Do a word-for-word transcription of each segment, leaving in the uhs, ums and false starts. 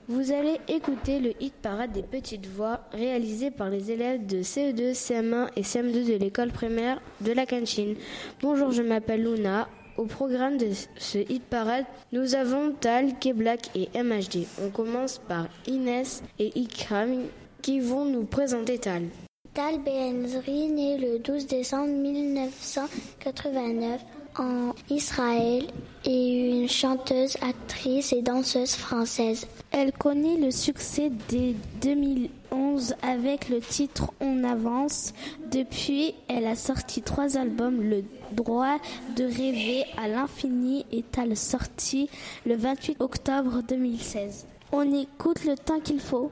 Vous allez écouter le hit parade des petites voix réalisé par les élèves de C E deux, C M un et C M deux de l'école primaire de la Cantine. Bonjour, je m'appelle Luna. Au programme de ce hit parade, nous avons Tal, K-Black et M H D. On commence par Inès et Ikram qui vont nous présenter Tal. Tal Benzri, né le douze décembre mille neuf cent quatre-vingt-neuf en Israël, est une chanteuse, actrice et danseuse française. Elle connaît le succès dès deux mille onze avec le titre On avance. Depuis, elle a sorti trois albums, Le droit de rêver à l'infini et Tal sorti le vingt-huit octobre deux mille seize. On écoute Le temps qu'il faut.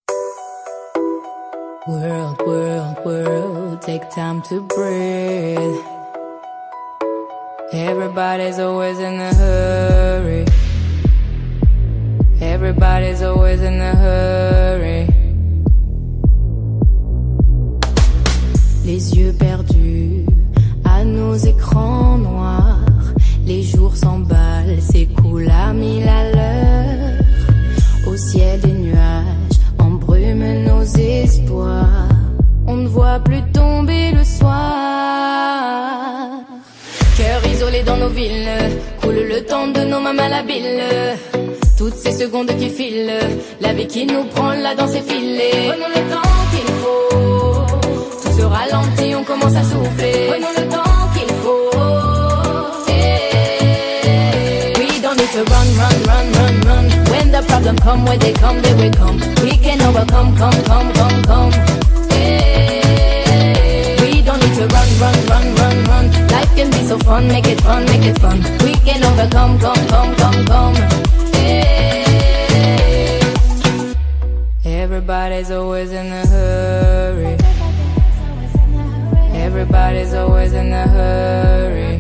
World, world, world, take time to breathe. Everybody's always in a hurry. Everybody's always in a hurry. Les yeux perdus à nos écrans noirs. Les jours s'emballent, s'écoulent à mille à l'heure. Au ciel des nuages embrument nos espoirs. On ne voit plus tomber le soir. Cœur isolé dans nos villes, coule le temps de nos mamans labiles. Toutes ces secondes qui filent, la vie qui nous prend là dans ses filets. Prenons le temps qu'il faut, tout se ralentit, on commence à souffler. Prenons le temps qu'il faut. Hey. We don't need to run, run, run, run, run. When the problem come, when they come, they will come. We can overcome, come, come, come, come. Hey. We don't need to run, run, run, run, run. Life can be so fun, make it fun, make it fun. We can overcome, come, come, come, come. Hey. Everybody's always in a hurry. Everybody's always in a hurry.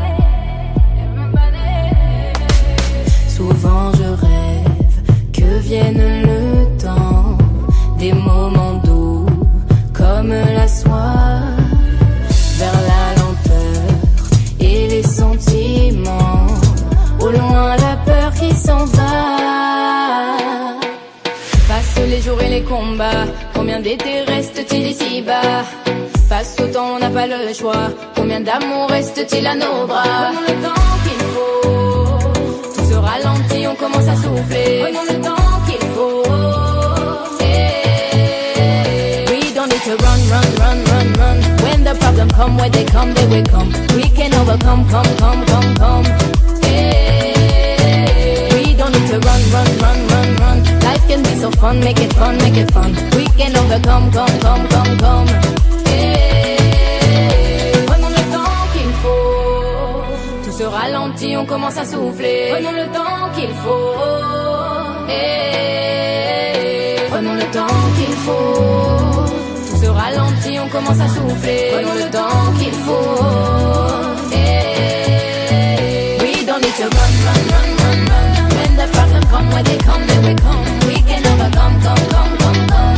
Souvent je rêve que vienne le temps des moments doux comme la soie. Vers la lenteur et les sentiments. Au loin la peur qui s'en va. Passent les jours et les combats. Combien d'étés reste-t-il ici-bas? Face au temps on n'a pas le choix. Combien d'amour reste-t-il à nos bras? Prenons le temps qu'il faut. Tout se ralentit, on commence à souffler. Prenons le temps qu'il faut. Hey. We don't need to run, run, run, run, run. When the problem come, when they come, they will come. We can overcome, come, come, come, come. Hey. We don't need to run, run, run, run, run. Life can be so fun, make it fun, make it fun. We can overcome, come, come, come, come. Hey. Prenons le temps qu'il faut. Tout se ralentit, on commence à souffler. Prenons le temps qu'il faut. Hey. Prenons le temps qu'il faut. Tout se ralentit, on commence à souffler. Prenons le temps qu'il faut. Hey. We don't need to run, run, run, run, run. When the problem come, when they come, they will come. We can overcome, come, come, come, come.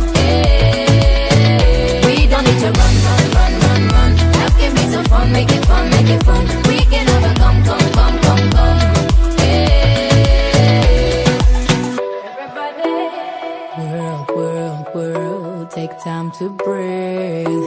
Hey. We don't need to run, run, run, run, run. Life can be so fun, make it fun, make it fun. We can overcome, come, come, come, come. Hey. Everybody. World, world, world, take time to breathe.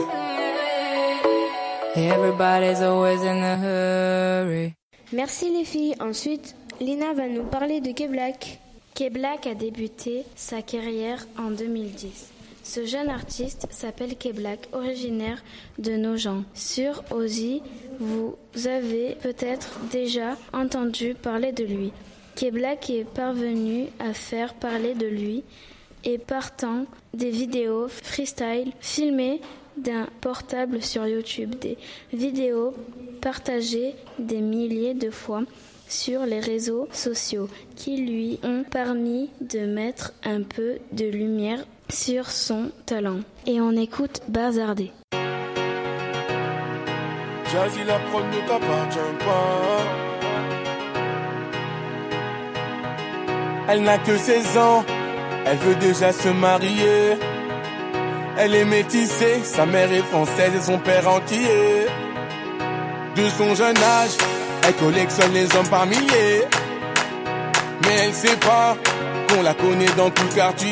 Everybody's always in a hurry. Merci les filles. Ensuite, Lina va nous parler de K-Black. K-Black a débuté sa carrière en deux mille dix. Ce jeune artiste s'appelle K-Black, originaire de Nogent. Sur Ozzy, vous avez peut-être déjà entendu parler de lui. K-Black est parvenu à faire parler de lui et partant des vidéos freestyle filmées d'un portable sur YouTube, des vidéos partagées des milliers de fois sur les réseaux sociaux qui lui ont permis de mettre un peu de lumière sur son talent. Et on écoute Bazardé. Jazzy la prod ne t'appartient pas. Elle n'a que seize ans, elle veut déjà se marier. Elle est métissée, sa mère est française et son père antillais. De son jeune âge, elle collectionne les hommes par milliers. Mais elle sait pas qu'on la connaît dans tout le quartier.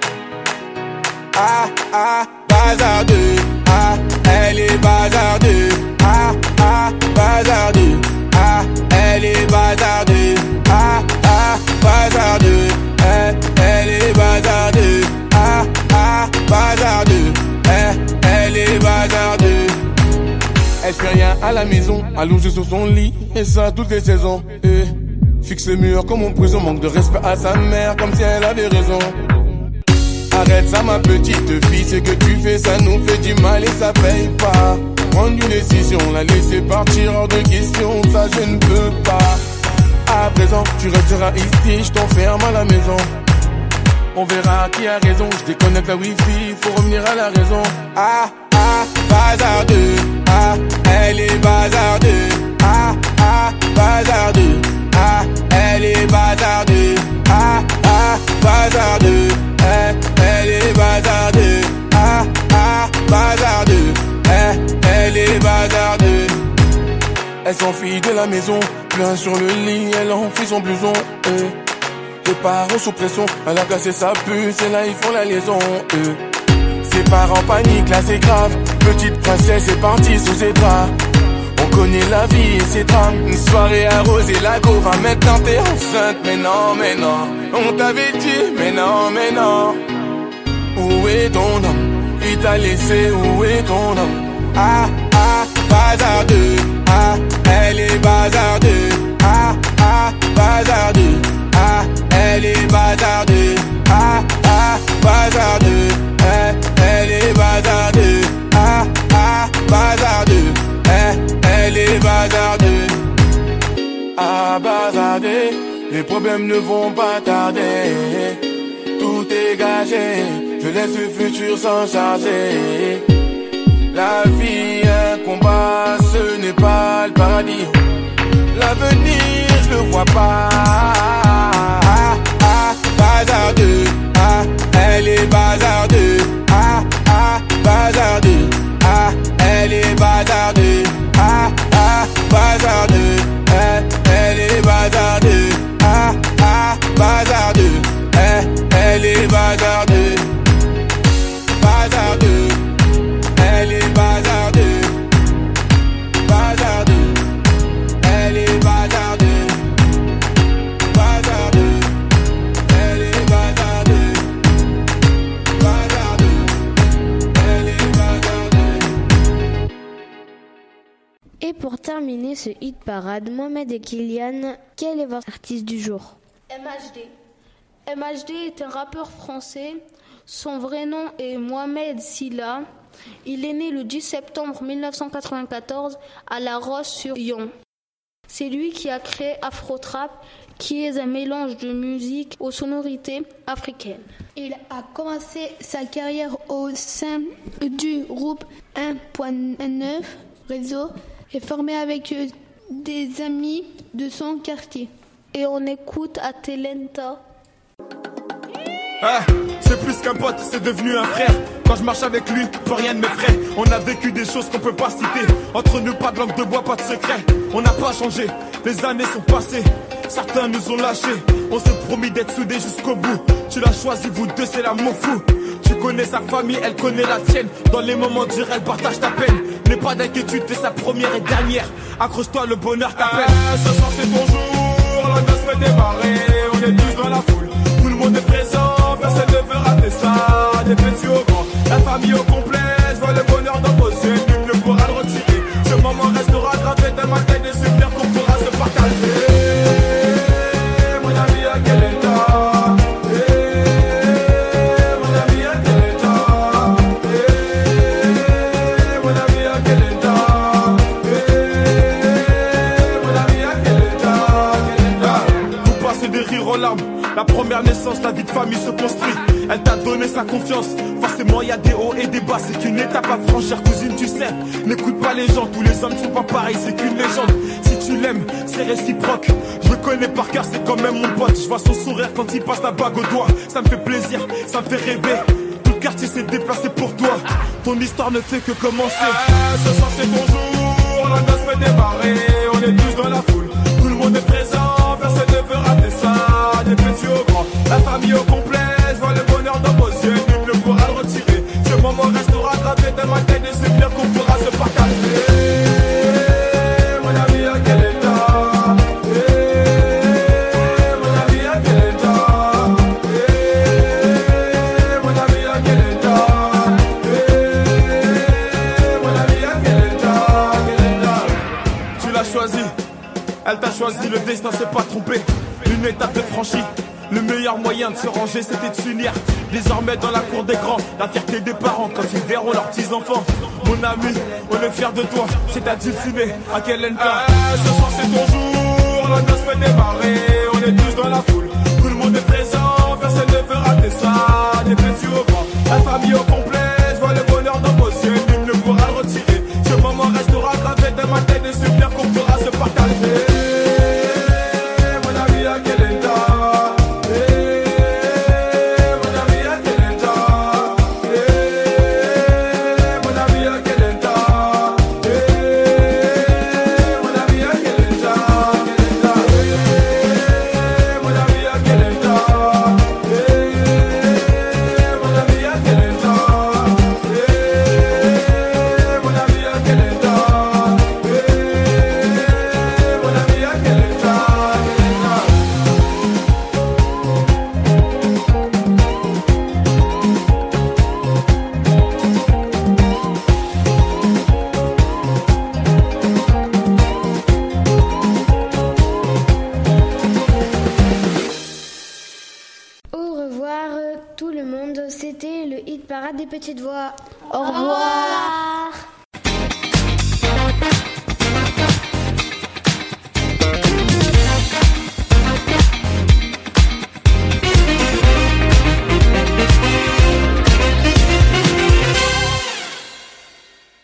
Ah, ah, bazardeux. Ah, elle est bazardeux. Ah, ah, bazardeux. Ah, elle est bazardeux. Ah, ah, bazardeux. Eh, elle est bazardeux. Ah, ah, bazardeux. Eh, elle est bazardeux. Elle fait rien à la maison, allongée sur son lit, et ça toutes les saisons. Eh, fixe le mur comme en prison, manque de respect à sa mère, comme si elle avait raison. Arrête ça ma petite fille, ce que tu fais ça nous fait du mal et ça paye pas. Prendre une décision, la laisser partir hors de question, ça je ne peux pas. À présent tu resteras ici, je t'enferme à la maison. On verra qui a raison, je déconnecte la wifi, faut revenir à la raison. Ah, ah, bazardeux. Ah, elle est bazardeux. Ah, ah, bazardeux. Ah, elle est bazardeux. Ah, ah, bazardeux. Eh, elle est bazardeux. Ah, ah, bazardeux. Eh, elle est bazardeux. Elle s'enfuit de la maison, plein sur le lit, elle enfuit son blouson. Eh. Les parents sous pression, elle a cassé sa puce et là ils font la liaison. Eh. Ses parents paniquent, là c'est grave. Petite princesse est partie sous ses draps. On connaît la vie et ses drames. Une soirée arrosée, la go va maintenant t'es enceinte. Mais non, mais non, on t'avait dit. Mais non, mais non. Où est ton homme? Il t'a laissé, où est ton homme? Ah, ah, bazardeux. Ah, elle est bazardeux. Ah, ah, bazardeux. Ah, elle est bazardeux. Ah, ah, bazardeux. Eh, elle est bazardeux. Ah, ah, bazardeux. Eh, elle est bazardeux. Ah, bazardeux. Les problèmes ne vont pas tarder. Tout est gagé. Je laisse le futur s'en charger. La vie, un combat, ce n'est pas le paradis. L'avenir, je le vois pas. Ah, ah, bazardeux. Ah, elle est bazardeux. Ah, ah, bazardeux. Ah, elle est bazardeux. Ah, ah, bazardeux. Eh, elle est bazardeux. Ah, ah, bazardeux. Eh, elle est bazardeux. Bazardeux. Elle est bazardeux. Bazardeux. Elle est bazardeux. Bazardeux. Elle est bazardeux. Bazardeux. Elle est bazardeux. Et pour terminer ce hit parade, Mohamed et Kylian, quel est votre artiste du jour? M H D. M H D est un rappeur français. Son vrai nom est Mohamed Sylla. Il est né le dix septembre mille neuf cent quatre-vingt-quatorze à La Roche-sur-Yon. C'est lui qui a créé Afro Trap, qui est un mélange de musique aux sonorités africaines. Il a commencé sa carrière au sein du groupe un point neuf Réseau et formé avec des amis de son quartier. Et on écoute Atlanta. Ah, c'est plus qu'un pote, c'est devenu un frère. Quand je marche avec lui, plus rien ne m'effraie. On a vécu des choses qu'on peut pas citer. Entre nous, pas de langue de bois, pas de secret. On n'a pas changé, les années sont passées. Certains nous ont lâchés. On s'est promis d'être soudés jusqu'au bout. Tu l'as choisi, vous deux, c'est l'amour fou. Tu connais sa famille, elle connaît la tienne. Dans les moments durs, elle partage ta peine. N'aie pas d'inquiétude, t'es sa première et dernière. Accroche-toi, le bonheur t'appelle. Ah, ce soir c'est ton jour, la danse fait démarrer. On est tous dans la foule, tout le monde est présent. Personne ne veut rater ça, des petits au grand. La famille au complet, je vois le bonheur dans vos yeux. Nul ne pourra le retirer. Ce moment restera gravé dans ma tête, des souvenirs qu'on pourra se partager. Mon ami, à quel état? Mon ami, à quel état? Mon ami, à quel état? Mon ami, à quel état? Vous passez des rires aux larmes. La première naissance, la vie de famille se construit. Elle t'a donné sa confiance. Forcément, y a des hauts et des bas. C'est qu'une étape à franchir, cousine, tu sais. N'écoute pas les gens, tous les hommes sont pas pareils. C'est qu'une légende. Si tu l'aimes, c'est réciproque. Je le connais par cœur, c'est quand même mon pote. Je vois son sourire quand il passe la bague au doigt. Ça me fait plaisir, ça me fait rêver. Tout le quartier s'est déplacé pour toi. Ton histoire ne fait que commencer. Ah, ce soir, c'est ton jour. La danse fait démarrer. On est tous dans la foule. Tout le monde est présent. Personne ne veut rater ça. Des petits au grand. La famille au complet, je vois le bonheur dans vos yeux, nul ne pourra le retirer. Ce moment restera gravé dans ma tête et c'est bien qu'on pourra se partager. Mon ami, à quel état? Mon ami, à quel état? Mon ami, à quel état? Mon ami, à quel état? Quel état? Tu l'as choisi, elle t'a choisi, le destin s'est pas trompé. Une étape de franchie. Le meilleur moyen de se ranger, c'était de s'unir. Désormais dans la cour des grands, la fierté des parents quand ils verront leurs petits-enfants. Mon ami, on est fiers de toi, c'est à Dulciné, à quel état? Eh, ce soir c'est ton jour, la noce peut démarrer. On est tous dans la foule, tout le monde est présent. Personne ne veut rater ça, des petits au vent. La famille au complet, je vois le bonheur dans vos yeux, nul ne pourra le retirer. Ce moment restera gravé dans ma tête et c'est bien qu'on pourra se partager. Mon ami, à quel état? Au revoir tout le monde, c'était le hit parade des petites voix. Au revoir.